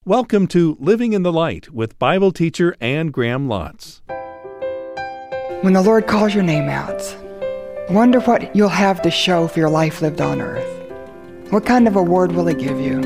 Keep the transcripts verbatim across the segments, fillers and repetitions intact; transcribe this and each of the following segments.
Welcome to Living in the Light with Bible teacher Anne Graham Lotz. When the Lord calls your name out, wonder what you'll have to show for your life lived on earth. What kind of award will He give you?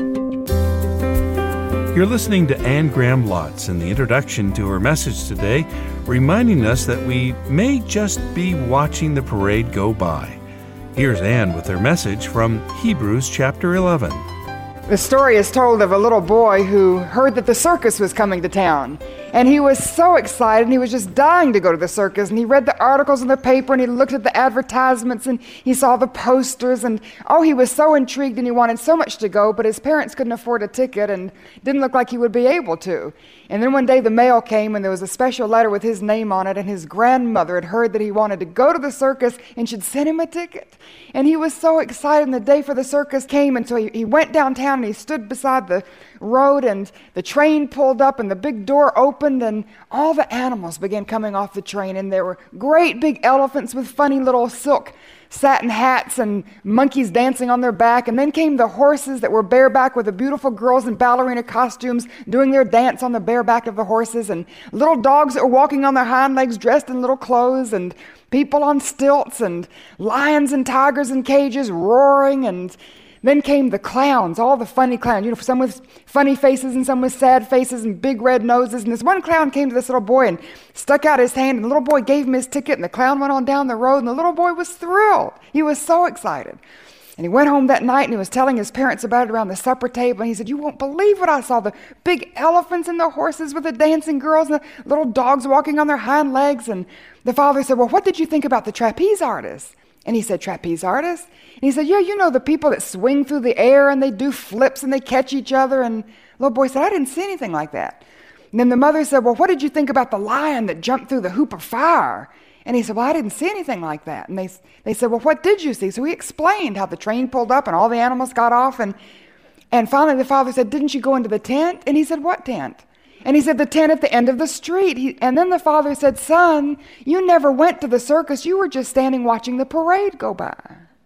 You're listening to Anne Graham Lotz in the introduction to her message today, reminding us that we may just be watching the parade go by. Here's Anne with her message from Hebrews chapter eleven. The story is told of a little boy who heard that the circus was coming to town. And he was so excited, and he was just dying to go to the circus. And he read the articles in the paper, and he looked at the advertisements, and he saw the posters. And oh, he was so intrigued, and he wanted so much to go, but his parents couldn't afford a ticket and didn't look like he would be able to. And then one day the mail came, and there was a special letter with his name on it, and his grandmother had heard that he wanted to go to the circus and should send him a ticket. And he was so excited, and the day for the circus came, and so he, he went downtown, and he stood beside the road, and the train pulled up, and the big door opened, and all the animals began coming off the train, and there were great big elephants with funny little silk satin hats and monkeys dancing on their back. And then came the horses that were bareback with the beautiful girls in ballerina costumes doing their dance on the bareback of the horses, and little dogs that were walking on their hind legs dressed in little clothes, and people on stilts, and lions and tigers in cages roaring. And then came the clowns, all the funny clowns, you know, some with funny faces and some with sad faces and big red noses. And this one clown came to this little boy and stuck out his hand, and the little boy gave him his ticket, and the clown went on down the road, and the little boy was thrilled. He was so excited. And he went home that night, and he was telling his parents about it around the supper table, and he said, "You won't believe what I saw, the big elephants and the horses with the dancing girls and the little dogs walking on their hind legs." And the father said, "Well, what did you think about the trapeze artists?" And he said, "Trapeze artists?" And he said, "Yeah, you know the people that swing through the air and they do flips and they catch each other." And the little boy said, "I didn't see anything like that." And then the mother said, "Well, what did you think about the lion that jumped through the hoop of fire?" And he said, "Well, I didn't see anything like that." And they they said, "Well, what did you see?" So he explained how the train pulled up and all the animals got off. And, and finally the father said, "Didn't you go into the tent?" And he said, "What tent?" And he said, "The tent at the end of the street." He, and then the father said, "Son, you never went to the circus. You were just standing watching the parade go by."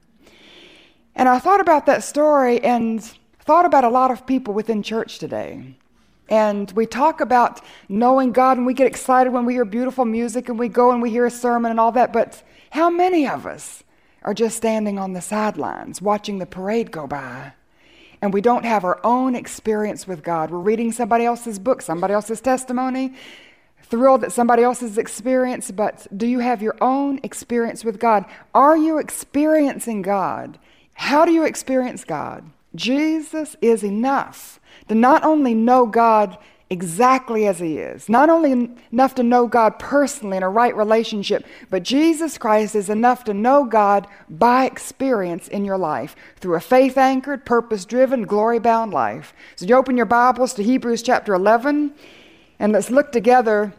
And I thought about that story and thought about a lot of people within church today. And we talk about knowing God, and we get excited when we hear beautiful music, and we go and we hear a sermon and all that. But how many of us are just standing on the sidelines watching the parade go by? And we don't have our own experience with God. We're reading somebody else's book, somebody else's testimony, thrilled at somebody else's experience, but do you have your own experience with God? Are you experiencing God? How do you experience God? Jesus is enough to not only know God exactly as He is, not only enough to know God personally in a right relationship, but Jesus Christ is enough to know God by experience in your life through a faith-anchored, purpose-driven, glory-bound life. So you open your Bibles to Hebrews chapter eleven, and let's look together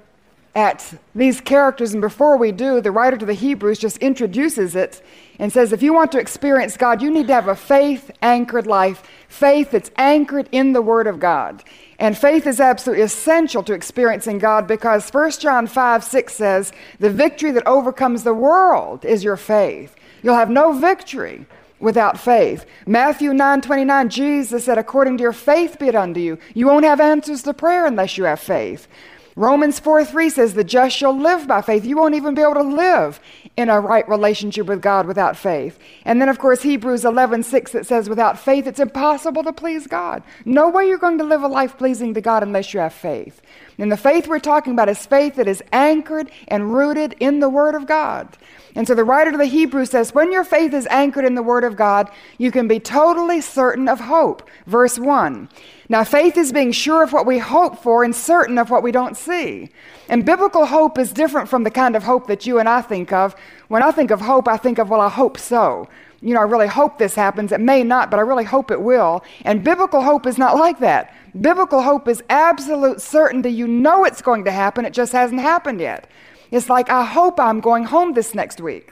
at these characters. And before we do, the writer to the Hebrews just introduces it and says, if you want to experience God, you need to have a faith-anchored life, faith that's anchored in the Word of God. And faith is absolutely essential to experiencing God, because First John five six says, the victory that overcomes the world is your faith. You'll have no victory without faith. Matthew nine twenty-nine, Jesus said, according to your faith be it unto you. You won't have answers to prayer unless you have faith. Romans four three says, the just shall live by faith. You won't even be able to live in a right relationship with God without faith. And then, of course, Hebrews eleven six, that says, without faith, it's impossible to please God. No way you're going to live a life pleasing to God unless you have faith. And the faith we're talking about is faith that is anchored and rooted in the Word of God. And so the writer to the Hebrews says, when your faith is anchored in the Word of God, you can be totally certain of hope. Verse one. Now, faith is being sure of what we hope for and certain of what we don't see. And biblical hope is different from the kind of hope that you and I think of. When I think of hope, I think of, well, I hope so. You know, I really hope this happens. It may not, but I really hope it will. And biblical hope is not like that. Biblical hope is absolute certainty. You know it's going to happen. It just hasn't happened yet. It's like, I hope I'm going home this next week.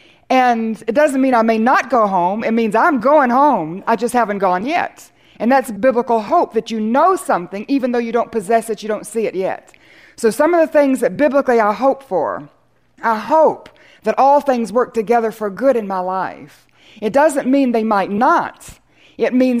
And it doesn't mean I may not go home. It means I'm going home. I just haven't gone yet. And that's biblical hope, that you know something, even though you don't possess it, you don't see it yet. So some of the things that biblically I hope for, I hope that all things work together for good in my life. It doesn't mean they might not. It means that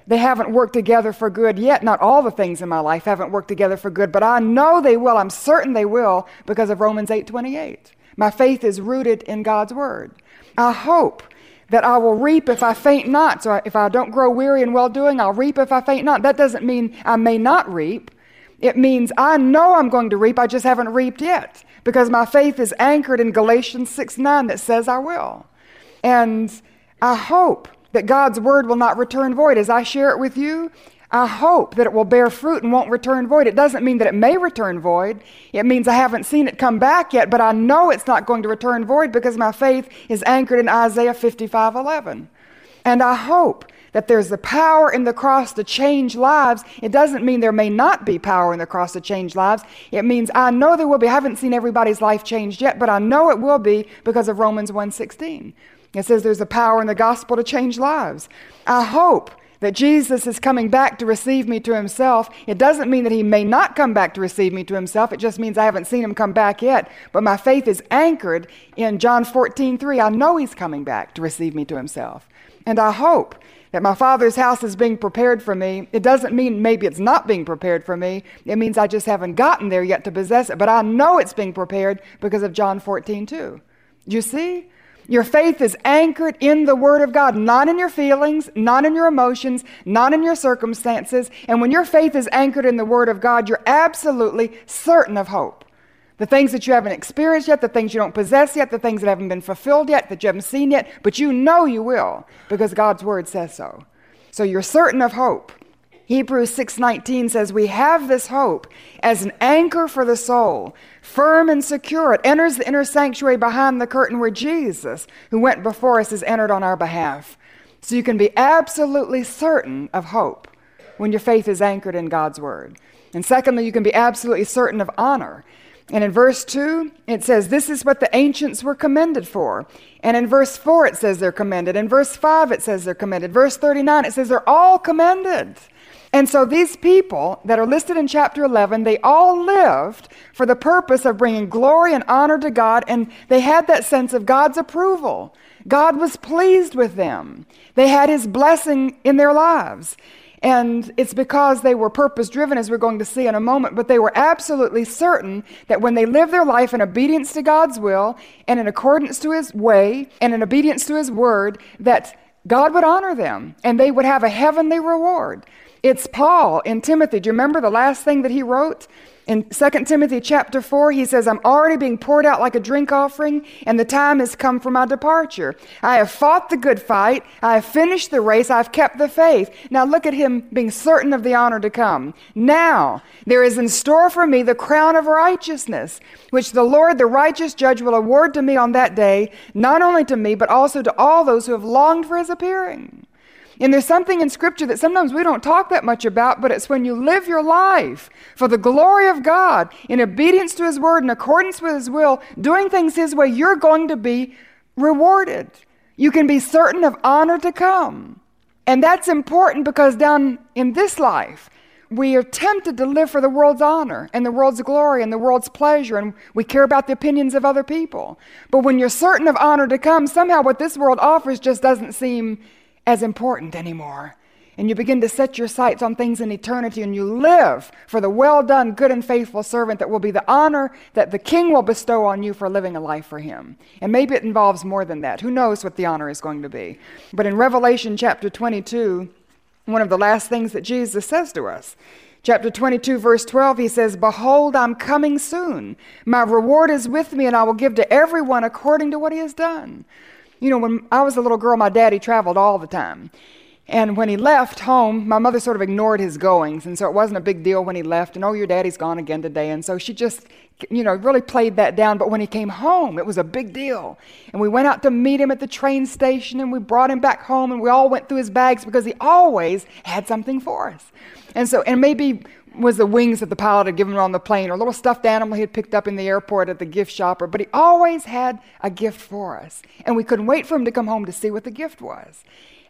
they haven't worked together for good yet. Not all the things in my life haven't worked together for good, but I know they will. I'm certain they will because of Romans eight twenty-eight. My faith is rooted in God's word. I hope that I will reap if I faint not. So if I don't grow weary in well-doing, I'll reap if I faint not. That doesn't mean I may not reap. It means I know I'm going to reap, I just haven't reaped yet, because my faith is anchored in Galatians six nine that says I will. And I hope that God's word will not return void. As I share it with you, I hope that it will bear fruit and won't return void. It doesn't mean that it may return void. It means I haven't seen it come back yet, but I know it's not going to return void because my faith is anchored in Isaiah fifty-five eleven. And I hope that there's the power in the cross to change lives. It doesn't mean there may not be power in the cross to change lives. It means I know there will be. I haven't seen everybody's life changed yet, but I know it will be because of Romans one sixteen. It says there's the power in the gospel to change lives. I hope that Jesus is coming back to receive me to himself. It doesn't mean that he may not come back to receive me to himself. It just means I haven't seen him come back yet. But my faith is anchored in John fourteen three. I know he's coming back to receive me to himself. And I hope that my Father's house is being prepared for me. It doesn't mean maybe it's not being prepared for me. It means I just haven't gotten there yet to possess it. But I know it's being prepared because of John fourteen two. You see? Your faith is anchored in the Word of God, not in your feelings, not in your emotions, not in your circumstances. And when your faith is anchored in the Word of God, you're absolutely certain of hope. The things that you haven't experienced yet, the things you don't possess yet, the things that haven't been fulfilled yet, that you haven't seen yet, but you know you will because God's Word says so. So you're certain of hope. Hebrews six nineteen says, we have this hope as an anchor for the soul, firm and secure. It enters the inner sanctuary behind the curtain where Jesus, who went before us, has entered on our behalf. So you can be absolutely certain of hope when your faith is anchored in God's word. And secondly, you can be absolutely certain of honor. And in verse two, it says, this is what the ancients were commended for. And in verse four, it says they're commended. In verse five, it says they're commended. Verse thirty-nine, it says they're all commended. And so these people that are listed in chapter eleven, they all lived for the purpose of bringing glory and honor to God, and they had that sense of God's approval. God was pleased with them. They had his blessing in their lives. And it's because they were purpose-driven, as we're going to see in a moment, but they were absolutely certain that when they lived their life in obedience to God's will and in accordance to his way and in obedience to his word, that God would honor them and they would have a heavenly reward. It's Paul in Timothy. Do you remember the last thing that he wrote? In Second Timothy chapter four, he says, I'm already being poured out like a drink offering, and the time has come for my departure. I have fought the good fight. I have finished the race. I have kept the faith. Now look at him being certain of the honor to come. Now there is in store for me the crown of righteousness, which the Lord, the righteous judge, will award to me on that day, not only to me, but also to all those who have longed for his appearing. And there's something in Scripture that sometimes we don't talk that much about, but it's when you live your life for the glory of God, in obedience to his word, in accordance with his will, doing things his way, you're going to be rewarded. You can be certain of honor to come. And that's important because down in this life, we are tempted to live for the world's honor and the world's glory and the world's pleasure, and we care about the opinions of other people. But when you're certain of honor to come, somehow what this world offers just doesn't seem as important anymore. And you begin to set your sights on things in eternity, and you live for the well done, good and faithful servant that will be the honor that the King will bestow on you for living a life for him. And maybe it involves more than that. Who knows what the honor is going to be? But in Revelation chapter twenty-two, one of the last things that Jesus says to us, chapter twenty-two, verse twelve, he says, behold, I'm coming soon. My reward is with me, and I will give to everyone according to what he has done. You know, when I was a little girl, my daddy traveled all the time. And when he left home, my mother sort of ignored his goings. And so it wasn't a big deal when he left. And, oh, your daddy's gone again today. And so she just, you know, really played that down. But when he came home, it was a big deal. And we went out to meet him at the train station, and we brought him back home, and we all went through his bags because he always had something for us. And so, and maybe was the wings that the pilot had given him on the plane, or a little stuffed animal he had picked up in the airport at the gift shop, or, but he always had a gift for us. And we couldn't wait for him to come home to see what the gift was.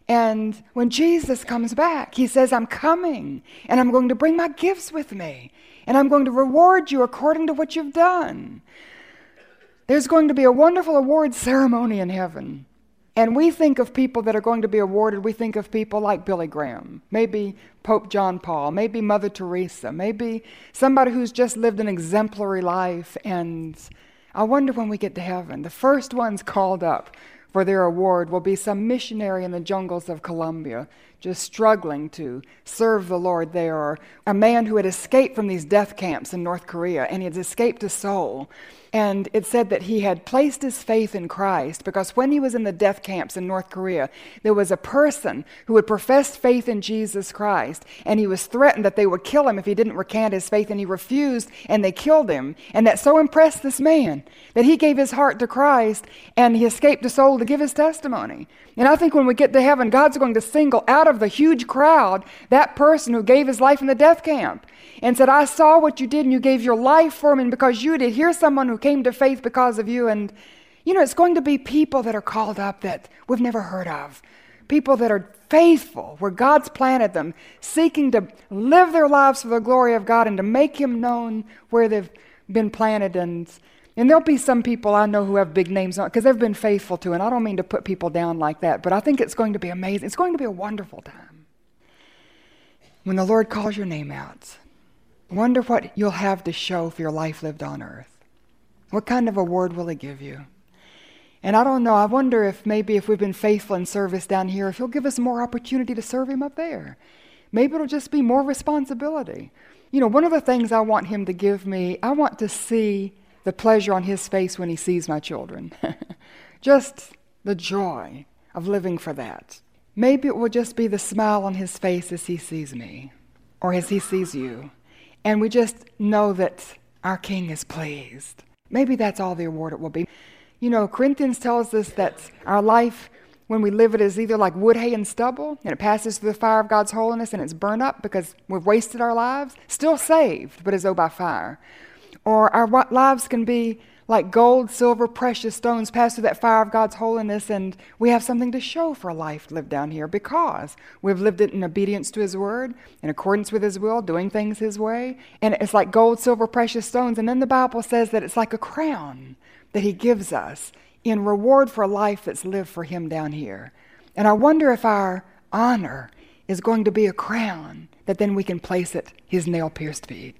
And when Jesus comes back, he says, I'm coming, and I'm going to bring my gifts with me, and I'm going to reward you according to what you've done. There's going to be a wonderful award ceremony in heaven. And we think of people that are going to be awarded, we think of people like Billy Graham, maybe Pope John Paul, maybe Mother Teresa, maybe somebody who's just lived an exemplary life. And I wonder when we get to heaven, the first ones called up for their award will be some missionary in the jungles of Colombia, just struggling to serve the Lord there, or a man who had escaped from these death camps in North Korea, and he had escaped to Seoul. And it said that he had placed his faith in Christ because when he was in the death camps in North Korea, there was a person who had professed faith in Jesus Christ, and he was threatened that they would kill him if he didn't recant his faith, and he refused, and they killed him. And that so impressed this man that he gave his heart to Christ, and he escaped to Seoul to give his testimony. And I think when we get to heaven, God's going to single out of the huge crowd that person who gave his life in the death camp and said, I saw what you did and you gave your life for me, and because you did, here's someone who came to faith because of you. And, you know, it's going to be people that are called up that we've never heard of. People that are faithful, where God's planted them, seeking to live their lives for the glory of God and to make Him known where they've been planted. And and there'll be some people I know who have big names on because they've been faithful to, and I don't mean to put people down like that, but I think it's going to be amazing. It's going to be a wonderful time when the Lord calls your name out. Wonder what you'll have to show for your life lived on earth. What kind of award will He give you? And I don't know, I wonder if maybe if we've been faithful in service down here, if He'll give us more opportunity to serve Him up there. Maybe it'll just be more responsibility. You know, one of the things I want Him to give me, I want to see the pleasure on His face when He sees my children. Just the joy of living for that. Maybe it will just be the smile on His face as He sees me, or as He sees you. And we just know that our King is pleased. Maybe that's all the award it will be. You know, Corinthians tells us that our life, when we live it, is either like wood, hay, and stubble, and it passes through the fire of God's holiness and it's burned up because we've wasted our lives, still saved, but as though by fire. Or our lives can be like gold, silver, precious stones pass through that fire of God's holiness, and we have something to show for a life lived down here because we've lived it in obedience to His word, in accordance with His will, doing things His way. And it's like gold, silver, precious stones. And then the Bible says that it's like a crown that He gives us in reward for a life that's lived for Him down here. And I wonder if our honor is going to be a crown that then we can place at His nail-pierced feet.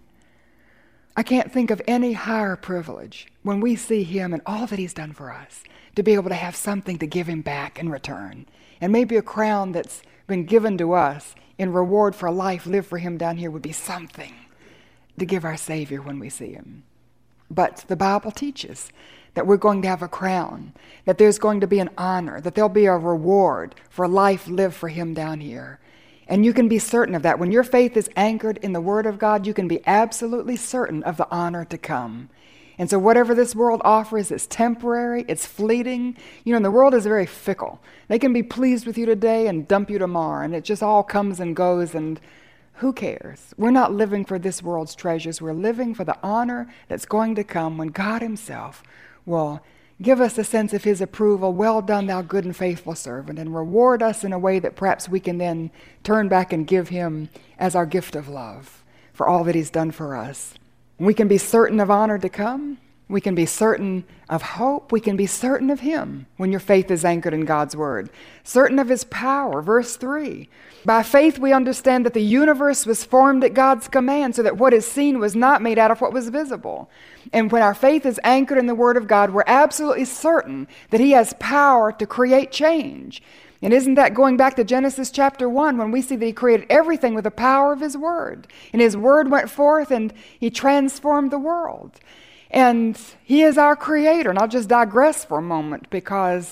I can't think of any higher privilege when we see Him and all that He's done for us, to be able to have something to give Him back in return. And maybe a crown that's been given to us in reward for a life lived for Him down here would be something to give our Savior when we see Him. But the Bible teaches that we're going to have a crown, that there's going to be an honor, that there'll be a reward for a life lived for Him down here. And you can be certain of that. When your faith is anchored in the Word of God, you can be absolutely certain of the honor to come. And so whatever this world offers, it's temporary, it's fleeting. You know, and the world is very fickle. They can be pleased with you today and dump you tomorrow, and it just all comes and goes, and who cares? We're not living for this world's treasures. We're living for the honor that's going to come when God Himself will give us a sense of His approval. Well done, thou good and faithful servant, and reward us in a way that perhaps we can then turn back and give Him as our gift of love for all that He's done for us. We can be certain of honor to come. We can be certain of hope. We can be certain of Him when your faith is anchored in God's Word. Certain of His power. Verse three. By faith we understand that the universe was formed at God's command, so that what is seen was not made out of what was visible. And when our faith is anchored in the Word of God, we're absolutely certain that He has power to create change. And isn't that going back to Genesis chapter one, when we see that He created everything with the power of His Word? And His Word went forth and He transformed the world. And He is our Creator. And I'll just digress for a moment, because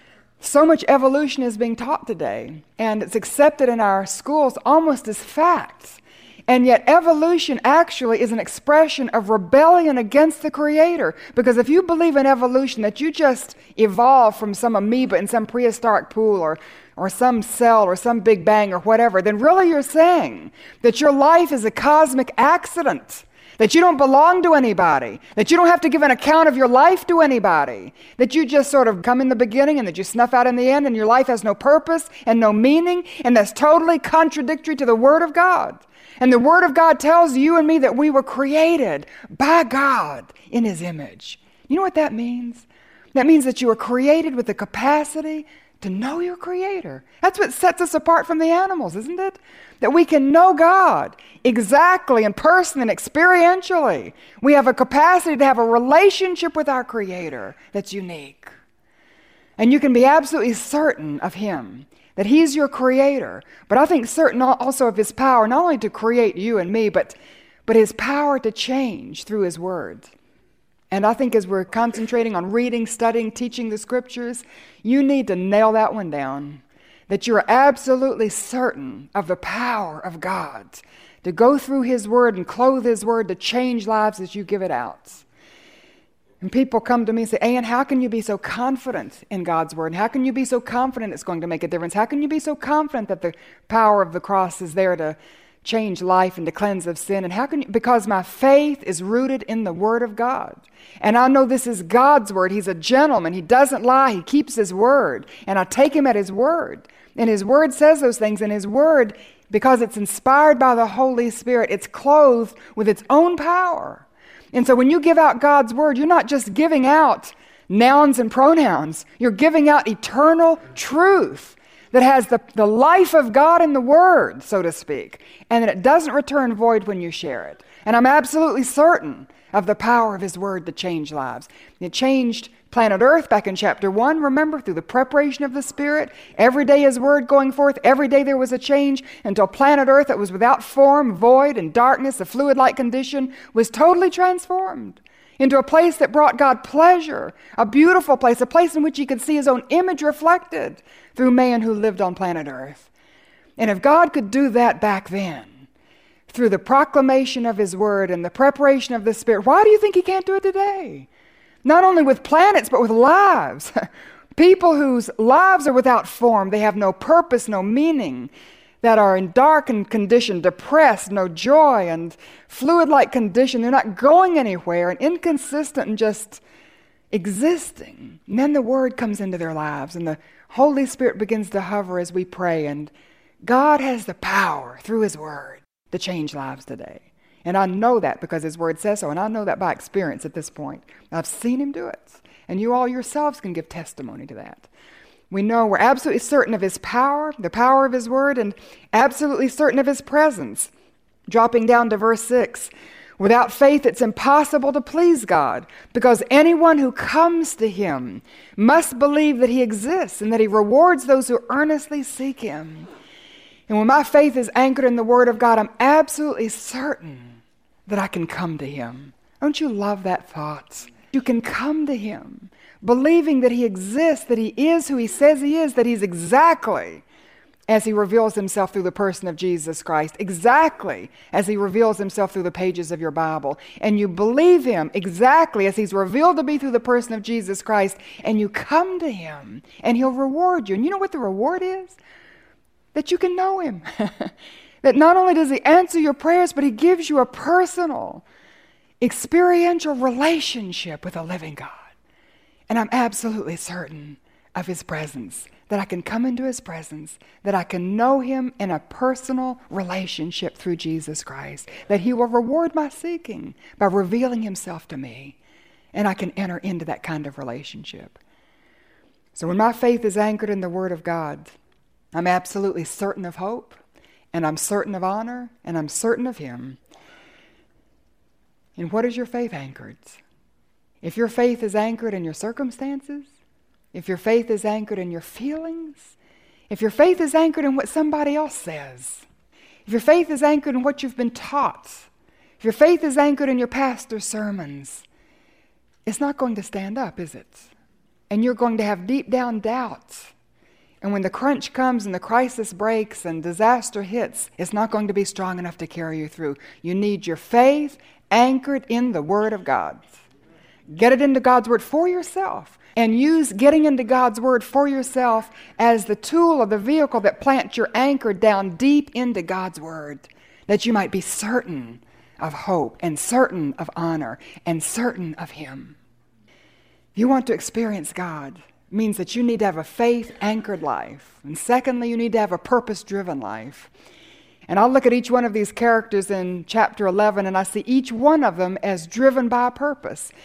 so much evolution is being taught today, and it's accepted in our schools almost as facts. And yet evolution actually is an expression of rebellion against the Creator. Because if you believe in evolution, that you just evolved from some amoeba in some prehistoric pool, or, or some cell, or some big bang, or whatever, then really you're saying that your life is a cosmic accident. That you don't belong to anybody. That you don't have to give an account of your life to anybody. That you just sort of come in the beginning and that you snuff out in the end, and your life has no purpose and no meaning. And that's totally contradictory to the Word of God. And the Word of God tells you and me that we were created by God in His image. You know what that means? That means that you were created with the capacity to know your Creator. That's what sets us apart from the animals, isn't it? That we can know God exactly and personally and experientially. We have a capacity to have a relationship with our Creator that's unique. And you can be absolutely certain of Him, that He's your Creator. But I think certain also of His power, not only to create you and me, but, but His power to change through His Word. And I think as we're concentrating on reading, studying, teaching the Scriptures, you need to nail that one down, that you're absolutely certain of the power of God to go through His Word and clothe His Word to change lives as you give it out. And people come to me and say, Ann, how can you be so confident in God's Word? And how can you be so confident it's going to make a difference? How can you be so confident that the power of the cross is there to change life and to cleanse of sin? And how can you? Because my faith is rooted in the Word of God. And I know this is God's Word. He's a gentleman. He doesn't lie. He keeps His Word. And I take Him at His Word. And His Word says those things. And His Word, because it's inspired by the Holy Spirit, it's clothed with its own power. And so when you give out God's Word, you're not just giving out nouns and pronouns. You're giving out eternal truth that has the, the life of God in the Word, so to speak, and that it doesn't return void when you share it. And I'm absolutely certain of the power of His Word to change lives. It changed planet Earth back in chapter one, remember, through the preparation of the Spirit. Every day His Word going forth, every day there was a change until planet Earth that was without form, void, and darkness, a fluid-like condition, was totally transformed into a place that brought God pleasure, a beautiful place, a place in which He could see His own image reflected through man who lived on planet Earth. And if God could do that back then, through the proclamation of His Word and the preparation of the Spirit, why do you think He can't do it today? Not only with planets, but with lives. People whose lives are without form, they have no purpose, no meaning, that are in darkened condition, depressed, no joy, and fluid-like condition. They're not going anywhere and inconsistent and just existing. And then the Word comes into their lives and the Holy Spirit begins to hover as we pray. And God has the power through His Word to change lives today. And I know that because His Word says so, and I know that by experience at this point. I've seen Him do it. And you all yourselves can give testimony to that. We know we're absolutely certain of His power, the power of His Word, and absolutely certain of His presence. Dropping down to verse six, without faith it's impossible to please God, because anyone who comes to Him must believe that He exists and that He rewards those who earnestly seek Him. And when my faith is anchored in the Word of God, I'm absolutely certain that I can come to Him. Don't you love that thought? You can come to Him, believing that He exists, that He is who He says He is, that He's exactly as He reveals Himself through the person of Jesus Christ, exactly as He reveals Himself through the pages of your Bible. And you believe Him exactly as He's revealed to be through the person of Jesus Christ, and you come to Him, and He'll reward you. And you know what the reward is? That you can know Him. That not only does He answer your prayers, but He gives you a personal, experiential relationship with a living God. And I'm absolutely certain of His presence, that I can come into His presence, that I can know Him in a personal relationship through Jesus Christ, that He will reward my seeking by revealing Himself to me, and I can enter into that kind of relationship. So when my faith is anchored in the Word of God, I'm absolutely certain of hope, and I'm certain of honor, and I'm certain of Him. And what is your faith anchored? If your faith is anchored in your circumstances, if your faith is anchored in your feelings, if your faith is anchored in what somebody else says, if your faith is anchored in what you've been taught, if your faith is anchored in your pastor's sermons, it's not going to stand up, is it? And you're going to have deep down doubts. And when the crunch comes and the crisis breaks and disaster hits, it's not going to be strong enough to carry you through. You need your faith anchored in the Word of God. Get it into God's Word for yourself. And use getting into God's Word for yourself as the tool or the vehicle that plants your anchor down deep into God's Word, that you might be certain of hope and certain of honor and certain of Him. If you want to experience God, means that you need to have a faith-anchored life. And secondly, you need to have a purpose-driven life. And I'll look at each one of these characters in chapter eleven, and I see each one of them as driven by a purpose.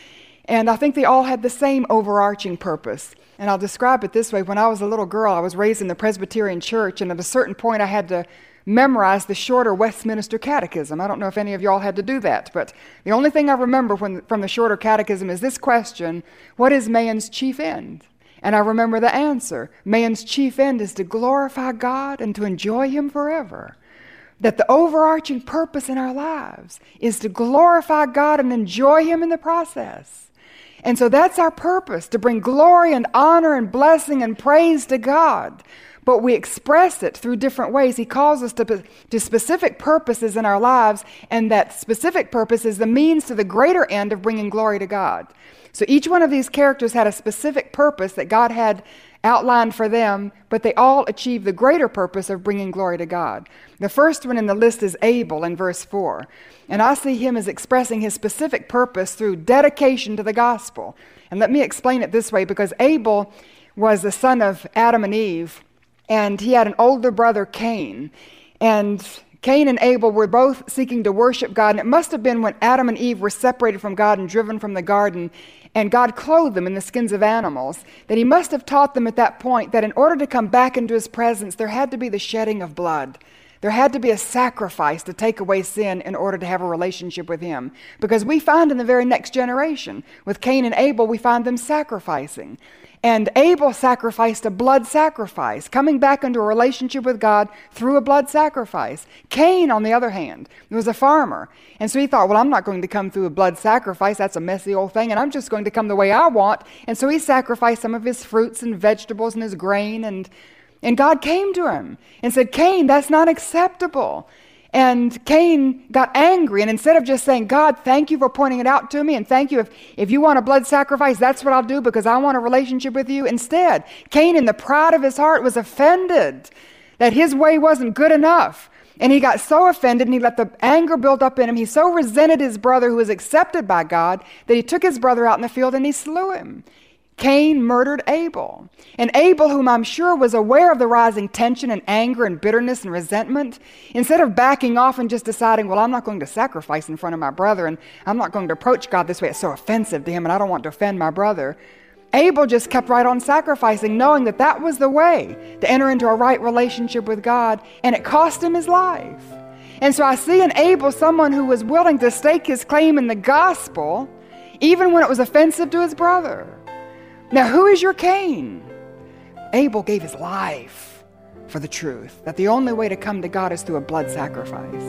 And I think they all had the same overarching purpose. And I'll describe it this way. When I was a little girl, I was raised in the Presbyterian church, and at a certain point I had to memorize the shorter Westminster Catechism. I don't know if any of y'all had to do that, but the only thing I remember when, from the shorter catechism is this question: what is man's chief end? And I remember the answer: man's chief end is to glorify God and to enjoy Him forever. That the overarching purpose in our lives is to glorify God and enjoy Him in the process. And so that's our purpose, to bring glory and honor and blessing and praise to God. But we express it through different ways. He calls us to, to specific purposes in our lives, and that specific purpose is the means to the greater end of bringing glory to God. So each one of these characters had a specific purpose that God had outlined for them, but they all achieved the greater purpose of bringing glory to God. The first one in the list is Abel in verse four. And I see him as expressing his specific purpose through dedication to the gospel. And let me explain it this way, because Abel was the son of Adam and Eve, and he had an older brother, Cain. And Cain and Abel were both seeking to worship God, and it must have been when Adam and Eve were separated from God and driven from the garden, and God clothed them in the skins of animals, that He must have taught them at that point that in order to come back into His presence, there had to be the shedding of blood. There had to be a sacrifice to take away sin in order to have a relationship with Him. Because we find in the very next generation, with Cain and Abel, we find them sacrificing. And Abel sacrificed a blood sacrifice, coming back into a relationship with God through a blood sacrifice. Cain, on the other hand, was a farmer. And so he thought, well, I'm not going to come through a blood sacrifice. That's a messy old thing. And I'm just going to come the way I want. And so he sacrificed some of his fruits and vegetables and his grain. And, and God came to him and said, Cain, that's not acceptable. And Cain got angry, and instead of just saying, God, thank you for pointing it out to me, and thank you, if, if you want a blood sacrifice, that's what I'll do because I want a relationship with you. Instead, Cain, in the pride of his heart, was offended that his way wasn't good enough. And he got so offended, and he let the anger build up in him. He so resented his brother, who was accepted by God, that he took his brother out in the field and he slew him. Cain murdered Abel. And Abel, whom I'm sure was aware of the rising tension and anger and bitterness and resentment, instead of backing off and just deciding, well, I'm not going to sacrifice in front of my brother, and I'm not going to approach God this way, it's so offensive to him, and I don't want to offend my brother, Abel just kept right on sacrificing, knowing that that was the way to enter into a right relationship with God, and it cost him his life. And so I see in Abel someone who was willing to stake his claim in the gospel, even when it was offensive to his brother. Now, who is your Cain? Abel gave his life for the truth, that the only way to come to God is through a blood sacrifice.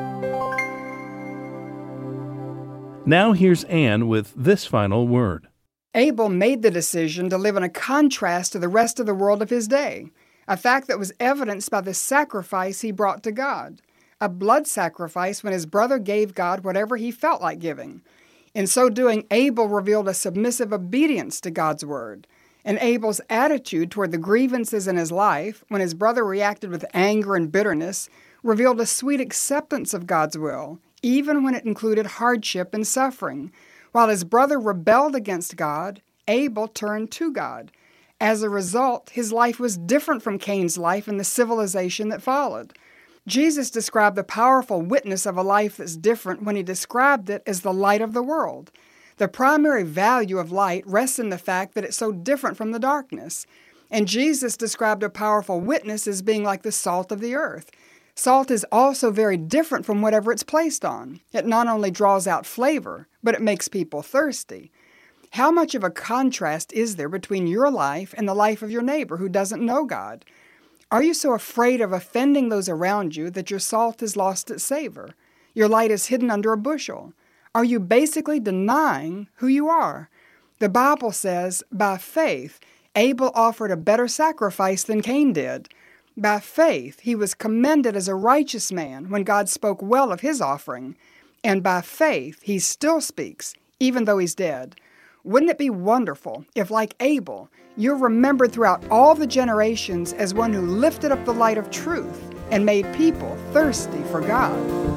Now here's Anne with this final word. Abel made the decision to live in a contrast to the rest of the world of his day, a fact that was evidenced by the sacrifice he brought to God, a blood sacrifice when his brother gave God whatever he felt like giving. In so doing, Abel revealed a submissive obedience to God's word. And Abel's attitude toward the grievances in his life, when his brother reacted with anger and bitterness, revealed a sweet acceptance of God's will, even when it included hardship and suffering. While his brother rebelled against God, Abel turned to God. As a result, his life was different from Cain's life in the civilization that followed. Jesus described the powerful witness of a life that's different when he described it as the light of the world. The primary value of light rests in the fact that it's so different from the darkness. And Jesus described a powerful witness as being like the salt of the earth. Salt is also very different from whatever it's placed on. It not only draws out flavor, but it makes people thirsty. How much of a contrast is there between your life and the life of your neighbor who doesn't know God? Are you so afraid of offending those around you that your salt has lost its savor? Your light is hidden under a bushel. Are you basically denying who you are? The Bible says, by faith, Abel offered a better sacrifice than Cain did. By faith, he was commended as a righteous man when God spoke well of his offering. And by faith, he still speaks, even though he's dead. Wouldn't it be wonderful if, like Abel, you're remembered throughout all the generations as one who lifted up the light of truth and made people thirsty for God?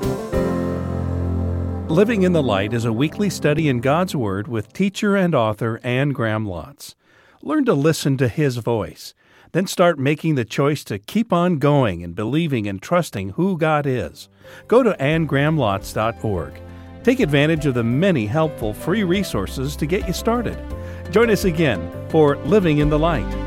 Living in the Light is a weekly study in God's Word with teacher and author Anne Graham Lotz. Learn to listen to His voice. Then start making the choice to keep on going and believing and trusting who God is. Go to anne graham lotz dot org. Take advantage of the many helpful free resources to get you started. Join us again for Living in the Light.